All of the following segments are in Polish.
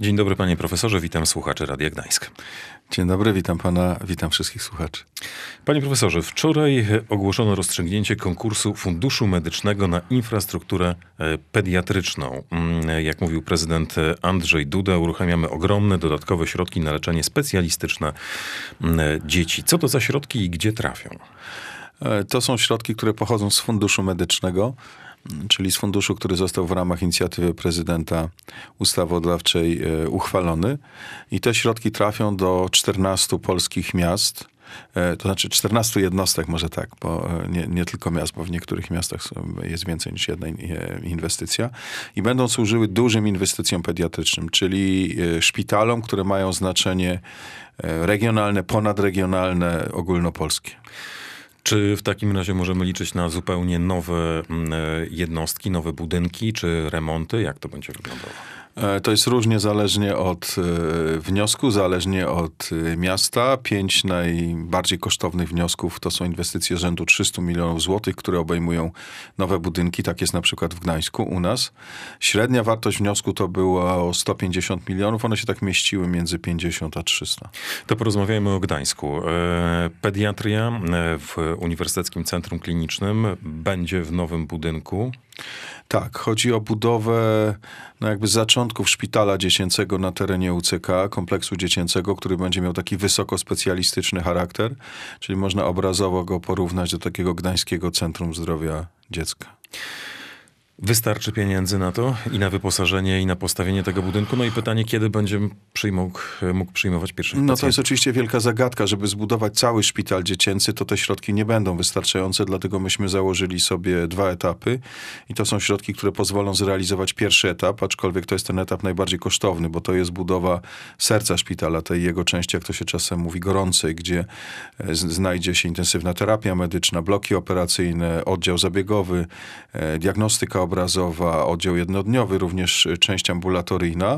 Dzień dobry panie profesorze, witam słuchaczy Radia Gdańsk. Dzień dobry, witam pana, witam wszystkich słuchaczy. Panie profesorze, wczoraj ogłoszono rozstrzygnięcie konkursu Funduszu Medycznego na infrastrukturę pediatryczną. Jak mówił prezydent Andrzej Duda, uruchamiamy ogromne dodatkowe środki na leczenie specjalistyczne dzieci. Co to za środki i gdzie trafią? To są środki, które pochodzą z Funduszu Medycznego, czyli z funduszu, który został w ramach inicjatywy prezydenta ustawodawczej uchwalony. I te środki trafią do 14 polskich miast, to znaczy 14 jednostek, może tak, bo nie tylko miast, bo w niektórych miastach jest więcej niż jedna inwestycja. I będą służyły dużym inwestycjom pediatrycznym, czyli szpitalom, które mają znaczenie regionalne, ponadregionalne, ogólnopolskie. Czy w takim razie możemy liczyć na zupełnie nowe jednostki, nowe budynki, czy remonty? Jak to będzie wyglądało? To jest różnie, zależnie od wniosku, zależnie od miasta. 5 najbardziej kosztownych wniosków to są inwestycje rzędu 300 milionów złotych, które obejmują nowe budynki. Tak jest na przykład w Gdańsku u nas. Średnia wartość wniosku to było 150 milionów. One się tak mieściły między 50 a 300. To porozmawiajmy o Gdańsku. Pediatria w Uniwersyteckim Centrum Klinicznym będzie w nowym budynku. Tak, chodzi o budowę jakby z zaczątków szpitala dziecięcego na terenie UCK, kompleksu dziecięcego, który będzie miał taki wysokospecjalistyczny charakter, czyli można obrazowo go porównać do takiego Gdańskiego Centrum Zdrowia Dziecka. Wystarczy pieniędzy na to i na wyposażenie, i na postawienie tego budynku? No i pytanie, kiedy będzie mógł przyjmować pierwszych pacjentów? To jest oczywiście wielka zagadka. Żeby zbudować cały szpital dziecięcy, to te środki nie będą wystarczające, dlatego myśmy założyli sobie 2 etapy i to są środki, które pozwolą zrealizować pierwszy etap, aczkolwiek to jest ten etap najbardziej kosztowny, bo to jest budowa serca szpitala, tej jego części, jak to się czasem mówi, gorącej, gdzie znajdzie się intensywna terapia medyczna, bloki operacyjne, oddział zabiegowy, diagnostyka obrazowa, oddział jednodniowy, również część ambulatoryjna.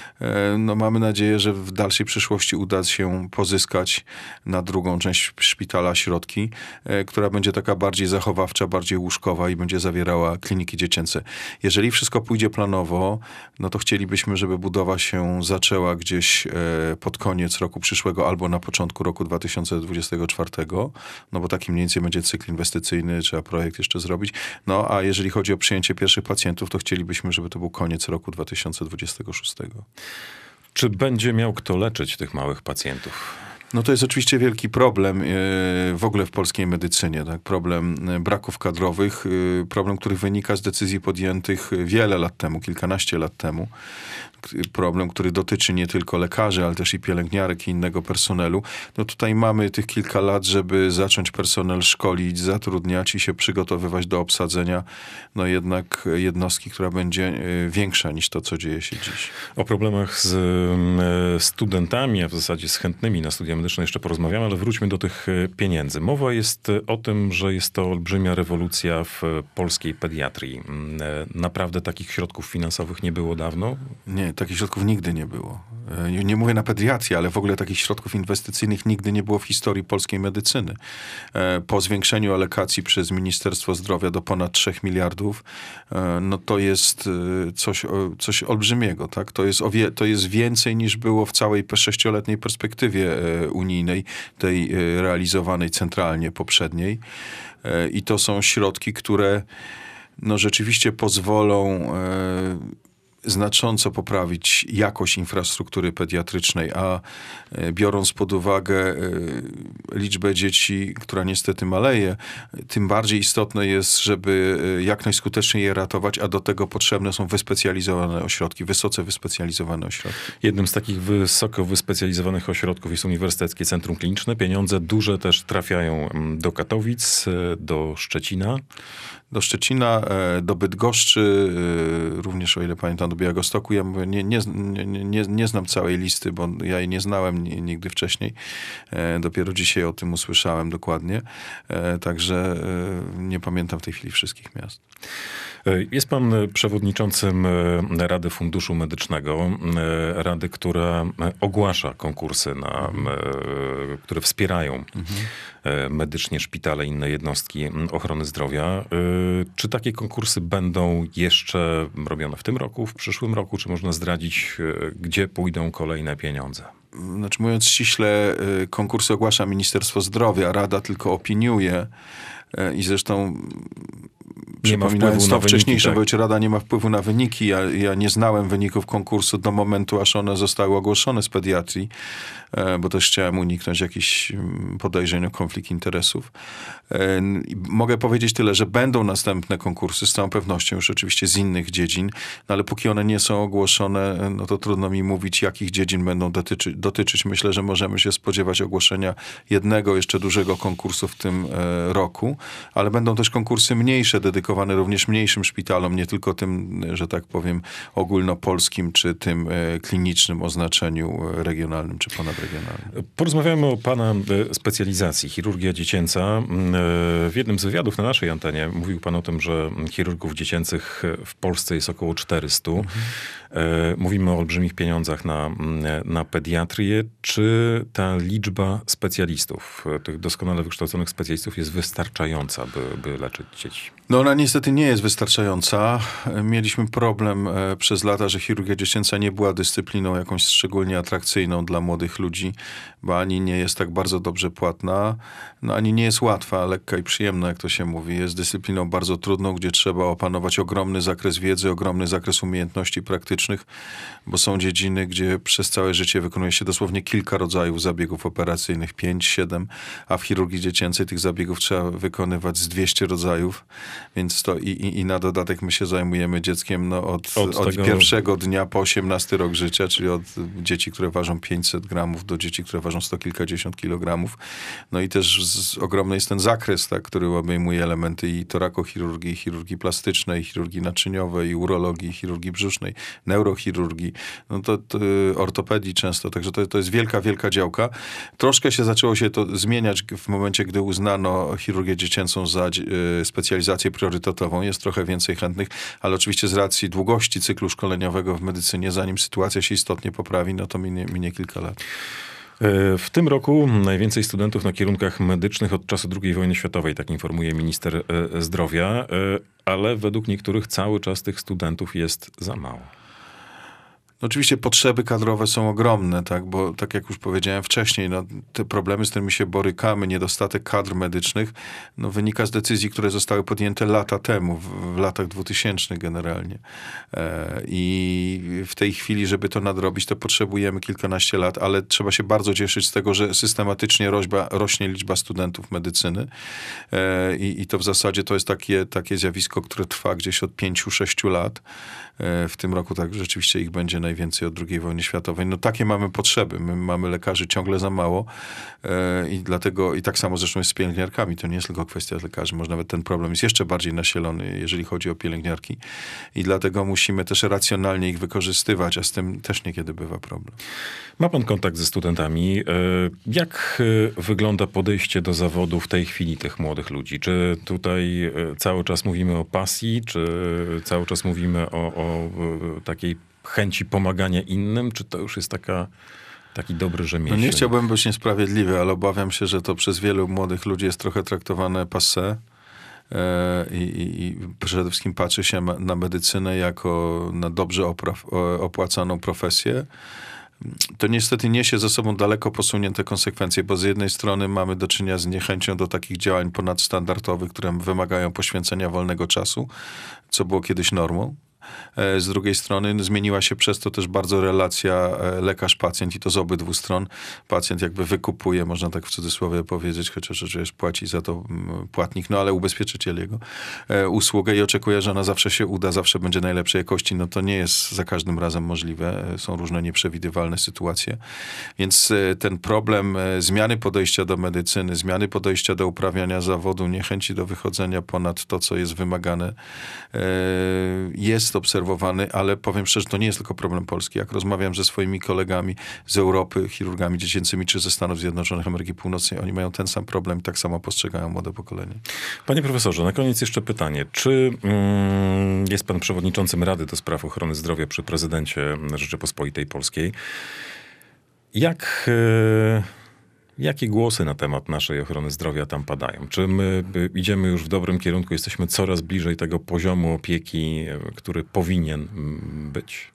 Mamy nadzieję, że w dalszej przyszłości uda się pozyskać na drugą część szpitala środki, która będzie taka bardziej zachowawcza, bardziej łóżkowa i będzie zawierała kliniki dziecięce. Jeżeli wszystko pójdzie planowo, to chcielibyśmy, żeby budowa się zaczęła gdzieś pod koniec roku przyszłego albo na początku roku 2024, bo taki mniej więcej będzie cykl inwestycyjny, trzeba projekt jeszcze zrobić. A jeżeli chodzi o przyjęcie pierwszych pacjentów, to chcielibyśmy, żeby to był koniec roku 2026. Czy będzie miał kto leczyć tych małych pacjentów? To jest oczywiście wielki problem w ogóle w polskiej medycynie. Tak? Problem braków kadrowych, problem, który wynika z decyzji podjętych wiele lat temu, kilkanaście lat temu. Problem, który dotyczy nie tylko lekarzy, ale też i pielęgniarek i innego personelu. Tutaj mamy tych kilka lat, żeby zacząć personel szkolić, zatrudniać i się przygotowywać do obsadzenia jednak jednostki, która będzie większa niż to, co dzieje się dziś. O problemach z studentami, a w zasadzie z chętnymi na studia medyczne jeszcze porozmawiamy, ale wróćmy do tych pieniędzy. Mowa jest o tym, że jest to olbrzymia rewolucja w polskiej pediatrii. Naprawdę takich środków finansowych nie było dawno? Nie, takich środków nigdy nie było. Nie mówię na pediatrię, ale w ogóle takich środków inwestycyjnych nigdy nie było w historii polskiej medycyny. Po zwiększeniu alokacji przez Ministerstwo Zdrowia do ponad 3 miliardów, to jest coś olbrzymiego. Tak? To jest więcej niż było w całej 6-letniej perspektywie unijnej, tej realizowanej centralnie poprzedniej. I to są środki, które rzeczywiście pozwolą znacząco poprawić jakość infrastruktury pediatrycznej, a biorąc pod uwagę liczbę dzieci, która niestety maleje, tym bardziej istotne jest, żeby jak najskuteczniej je ratować, a do tego potrzebne są wyspecjalizowane ośrodki, wysoce wyspecjalizowane ośrodki. Jednym z takich wysoko wyspecjalizowanych ośrodków jest Uniwersyteckie Centrum Kliniczne. Pieniądze duże też trafiają do Katowic, do Szczecina. Do Bydgoszczy, również o ile pamiętam, do Białegostoku. Ja mówię, nie znam całej listy, bo ja jej nie znałem nigdy wcześniej. Dopiero dzisiaj o tym usłyszałem dokładnie. Także nie pamiętam w tej chwili wszystkich miast. Jest pan przewodniczącym Rady Funduszu Medycznego, rady, która ogłasza konkursy, które wspierają medycznie szpitale i inne jednostki ochrony zdrowia. Czy takie konkursy będą jeszcze robione w tym roku, w przyszłym roku? Czy można zdradzić, gdzie pójdą kolejne pieniądze? Znaczy, mówiąc ściśle, konkursy ogłasza Ministerstwo Zdrowia, Rada tylko opiniuje i zresztą przypominając to wcześniejsze, tak? Bo Rada nie ma wpływu na wyniki. Ja nie znałem wyników konkursu do momentu, aż one zostały ogłoszone z pediatrii, bo też chciałem uniknąć jakichś podejrzeń o konflikt interesów. Mogę powiedzieć tyle, że będą następne konkursy, z całą pewnością już oczywiście z innych dziedzin, no ale póki one nie są ogłoszone, no to trudno mi mówić, jakich dziedzin będą dotyczyć. Myślę, że możemy się spodziewać ogłoszenia jednego jeszcze dużego konkursu w tym roku, ale będą też konkursy mniejsze, dedykowane również mniejszym szpitalom, nie tylko tym, że tak powiem, ogólnopolskim, czy tym klinicznym o znaczeniu regionalnym, czy ponadregionalnym. Porozmawiamy o pana specjalizacji, chirurgia dziecięca. W jednym z wywiadów na naszej antenie mówił pan o tym, że chirurgów dziecięcych w Polsce jest około 400. Mówimy o olbrzymich pieniądzach na pediatrię. Czy ta liczba specjalistów, tych doskonale wykształconych specjalistów jest wystarczająca, by leczyć dzieci? No ona niestety nie jest wystarczająca. Mieliśmy problem przez lata, że chirurgia dziecięca nie była dyscypliną jakąś szczególnie atrakcyjną dla młodych ludzi, bo ani nie jest tak bardzo dobrze płatna, no ani nie jest łatwa, lekka i przyjemna, jak to się mówi. Jest dyscypliną bardzo trudną, gdzie trzeba opanować ogromny zakres wiedzy, ogromny zakres umiejętności praktycznych, bo są dziedziny, gdzie przez całe życie wykonuje się dosłownie kilka rodzajów zabiegów operacyjnych, 5, 7, a w chirurgii dziecięcej tych zabiegów trzeba wykonywać z 200 rodzajów, więc to i na dodatek my się zajmujemy dzieckiem od pierwszego dnia po 18 rok życia, czyli od dzieci, które ważą 500 gramów do dzieci, które ważą 100 kilkadziesiąt kilogramów. No i też ogromny jest ten zakres, tak, który obejmuje elementy i torakochirurgii, i chirurgii plastycznej, i chirurgii naczyniowej, i urologii, i chirurgii brzusznej, neurochirurgii, no to ortopedii często, także to jest wielka, wielka działka. Troszkę się zaczęło się to zmieniać w momencie, gdy uznano chirurgię dziecięcą za specjalizację priorytetową. Jest trochę więcej chętnych, ale oczywiście z racji długości cyklu szkoleniowego w medycynie, zanim sytuacja się istotnie poprawi, no to minie kilka lat. W tym roku najwięcej studentów na kierunkach medycznych od czasu II wojny światowej, tak informuje minister zdrowia, ale według niektórych cały czas tych studentów jest za mało. Oczywiście potrzeby kadrowe są ogromne, tak, bo tak jak już powiedziałem wcześniej, no, te problemy, z którymi się borykamy, niedostatek kadr medycznych, no, wynika z decyzji, które zostały podjęte lata temu, w latach 2000 generalnie. I w tej chwili, żeby to nadrobić, to potrzebujemy kilkanaście lat, ale trzeba się bardzo cieszyć z tego, że systematycznie rośnie liczba studentów medycyny i to w zasadzie to jest takie zjawisko, które trwa gdzieś od 5-6 lat. W tym roku tak rzeczywiście ich będzie najwięcej od II wojny światowej. No takie mamy potrzeby. My mamy lekarzy ciągle za mało i dlatego, i tak samo zresztą jest z pielęgniarkami. To nie jest tylko kwestia lekarzy. Może nawet ten problem jest jeszcze bardziej nasilony, jeżeli chodzi o pielęgniarki. I dlatego musimy też racjonalnie ich wykorzystywać, a z tym też niekiedy bywa problem. Ma pan kontakt ze studentami. Jak wygląda podejście do zawodu w tej chwili tych młodych ludzi? Czy tutaj cały czas mówimy o pasji, czy cały czas mówimy o takiej chęci pomagania innym, czy to już jest taki dobry rzemieślnik? No nie chciałbym być niesprawiedliwy, ale obawiam się, że to przez wielu młodych ludzi jest trochę traktowane passé i przede wszystkim patrzy się na medycynę jako na dobrze opłacaną profesję. To niestety niesie ze sobą daleko posunięte konsekwencje, bo z jednej strony mamy do czynienia z niechęcią do takich działań ponadstandardowych, które wymagają poświęcenia wolnego czasu, co było kiedyś normą. Z drugiej strony zmieniła się przez to też bardzo relacja lekarz-pacjent i to z obydwu stron. Pacjent jakby wykupuje, można tak w cudzysłowie powiedzieć, chociaż oczywiście płaci za to płatnik, no ale ubezpieczyciel jego usługę i oczekuje, że ona zawsze się uda, zawsze będzie najlepszej jakości. No to nie jest za każdym razem możliwe. Są różne nieprzewidywalne sytuacje. Więc ten problem zmiany podejścia do medycyny, zmiany podejścia do uprawiania zawodu, niechęci do wychodzenia ponad to, co jest wymagane, jest obserwowany, ale powiem szczerze, to nie jest tylko problem Polski. Jak rozmawiam ze swoimi kolegami z Europy, chirurgami dziecięcymi, czy ze Stanów Zjednoczonych Ameryki Północnej, oni mają ten sam problem i tak samo postrzegają młode pokolenie. Panie profesorze, na koniec jeszcze pytanie. Czy jest pan przewodniczącym Rady do Spraw Ochrony Zdrowia przy prezydencie Rzeczypospolitej Polskiej? Jak Jakie głosy na temat naszej ochrony zdrowia tam padają? Czy my idziemy już w dobrym kierunku, jesteśmy coraz bliżej tego poziomu opieki, który powinien być?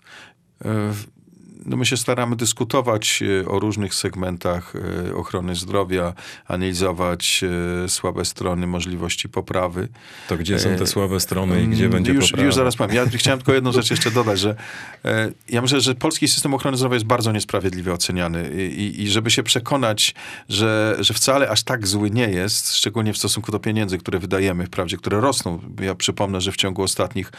No my się staramy dyskutować o różnych segmentach ochrony zdrowia, analizować słabe strony, możliwości poprawy. To gdzie są te słabe strony i gdzie będzie poprawa? Już zaraz powiem. Ja chciałem tylko jedną rzecz jeszcze dodać, że ja myślę, że polski system ochrony zdrowia jest bardzo niesprawiedliwie oceniany i żeby się przekonać, że wcale aż tak zły nie jest, szczególnie w stosunku do pieniędzy, które wydajemy, wprawdzie, które rosną. Ja przypomnę, że w ciągu ostatnich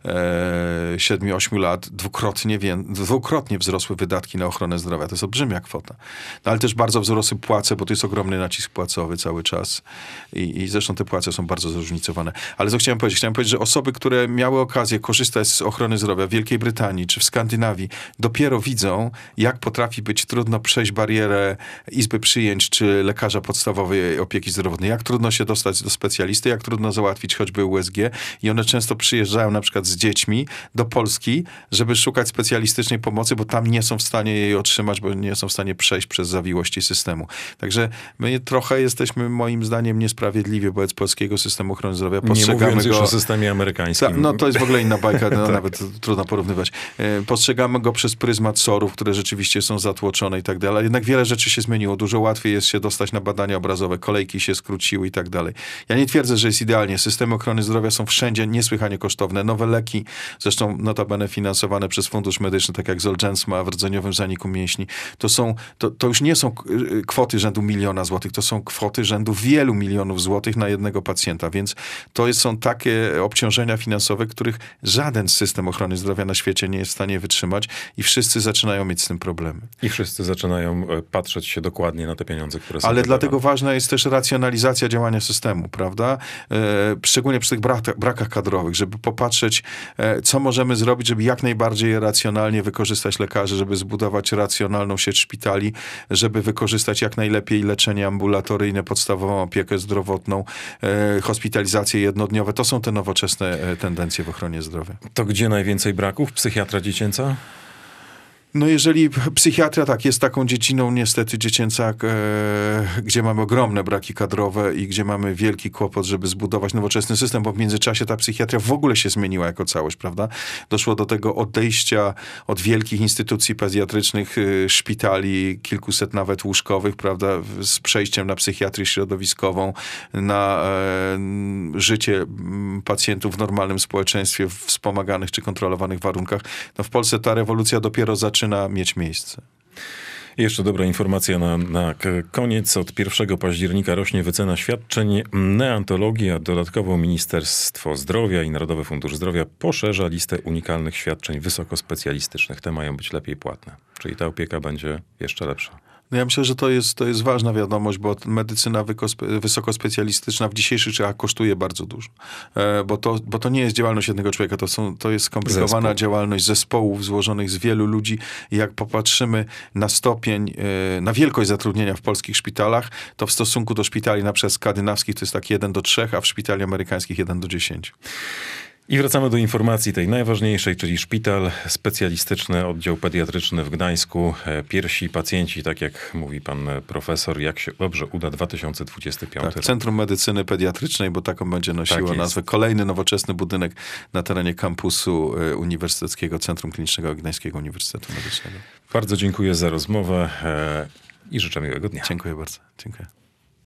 7-8 lat dwukrotnie wzrosły wydatki na ochronę zdrowia. To jest olbrzymia kwota. No, ale też bardzo wzrosły płace, bo to jest ogromny nacisk płacowy cały czas. I zresztą te płace są bardzo zróżnicowane. Ale co chciałem powiedzieć? Chciałem powiedzieć, że osoby, które miały okazję korzystać z ochrony zdrowia w Wielkiej Brytanii czy w Skandynawii, dopiero widzą, jak potrafi być trudno przejść barierę izby przyjęć czy lekarza podstawowej opieki zdrowotnej. Jak trudno się dostać do specjalisty, jak trudno załatwić choćby USG. I one często przyjeżdżają na przykład z dziećmi do Polski, żeby szukać specjalistycznej pomocy, bo tam nie są w stanie jej otrzymać, bo nie są w stanie przejść przez zawiłości systemu. Także my trochę jesteśmy, moim zdaniem, niesprawiedliwi wobec polskiego systemu ochrony zdrowia. Nie mówiąc już o systemie amerykańskim. No to jest w ogóle inna bajka, nawet trudno porównywać. Postrzegamy go przez pryzmat SOR-ów, które rzeczywiście są zatłoczone i tak dalej. Ale jednak wiele rzeczy się zmieniło. Dużo łatwiej jest się dostać na badania obrazowe, kolejki się skróciły i tak dalej. Ja nie twierdzę, że jest idealnie. Systemy ochrony zdrowia są wszędzie niesłychanie kosztowne. Nowe leki, zresztą notabene finansowane przez Fundusz Medyczny, tak jak Zolgensma w rdzeniowym zaniku mięśni, to już nie są kwoty rzędu 1 000 000 złotych, to są kwoty rzędu wielu milionów złotych na jednego pacjenta, więc to są takie obciążenia finansowe, których żaden system ochrony zdrowia na świecie nie jest w stanie wytrzymać i wszyscy zaczynają mieć z tym problemy. I wszyscy zaczynają patrzeć się dokładnie na te pieniądze, które są Ale wydawane. dlatego ważna jest też racjonalizacja działania systemu, prawda? Szczególnie przy tych brakach kadrowych, żeby popatrzeć, co możemy zrobić, żeby jak najbardziej racjonalnie wykorzystać lekarzy, żeby zbudować racjonalną sieć szpitali, żeby wykorzystać jak najlepiej leczenie ambulatoryjne, podstawową opiekę zdrowotną, hospitalizacje jednodniowe. To są te nowoczesne tendencje w ochronie zdrowia. To gdzie najwięcej braków? Psychiatra dziecięca? No jeżeli psychiatria tak jest taką dziedziną niestety dziecięca, gdzie mamy ogromne braki kadrowe i gdzie mamy wielki kłopot, żeby zbudować nowoczesny system, bo w międzyczasie ta psychiatria w ogóle się zmieniła jako całość, prawda? Doszło do tego odejścia od wielkich instytucji pediatrycznych, szpitali, kilkuset nawet łóżkowych, prawda? Z przejściem na psychiatrię środowiskową, na życie pacjentów w normalnym społeczeństwie, w wspomaganych czy kontrolowanych warunkach. No w Polsce ta rewolucja dopiero zaczyna mieć miejsce. Jeszcze dobra informacja na koniec. Od 1 października rośnie wycena świadczeń neonatologii, a dodatkowo Ministerstwo Zdrowia i Narodowy Fundusz Zdrowia poszerza listę unikalnych świadczeń wysokospecjalistycznych. Te mają być lepiej płatne. Czyli ta opieka będzie jeszcze lepsza. No ja myślę, że to jest ważna wiadomość, bo medycyna wysokospecjalistyczna w dzisiejszych czasach kosztuje bardzo dużo. Bo to nie jest działalność jednego człowieka, to jest skomplikowana działalność zespołów złożonych z wielu ludzi. I jak popatrzymy na stopień, na wielkość zatrudnienia w polskich szpitalach, to w stosunku do szpitali na przykład skandynawskich to jest tak 1:3, a w szpitali amerykańskich 1:10. I wracamy do informacji tej najważniejszej, czyli szpital specjalistyczny, oddział pediatryczny w Gdańsku. Pierwsi pacjenci, tak jak mówi pan profesor, jak się dobrze uda, 2025 rok. Centrum Medycyny Pediatrycznej, bo taką będzie nosiło Tak nazwę. Kolejny nowoczesny budynek na terenie kampusu Uniwersyteckiego Centrum Klinicznego Gdańskiego Uniwersytetu Medycznego. Bardzo dziękuję za rozmowę i życzę miłego dnia. Dziękuję bardzo. Dziękuję.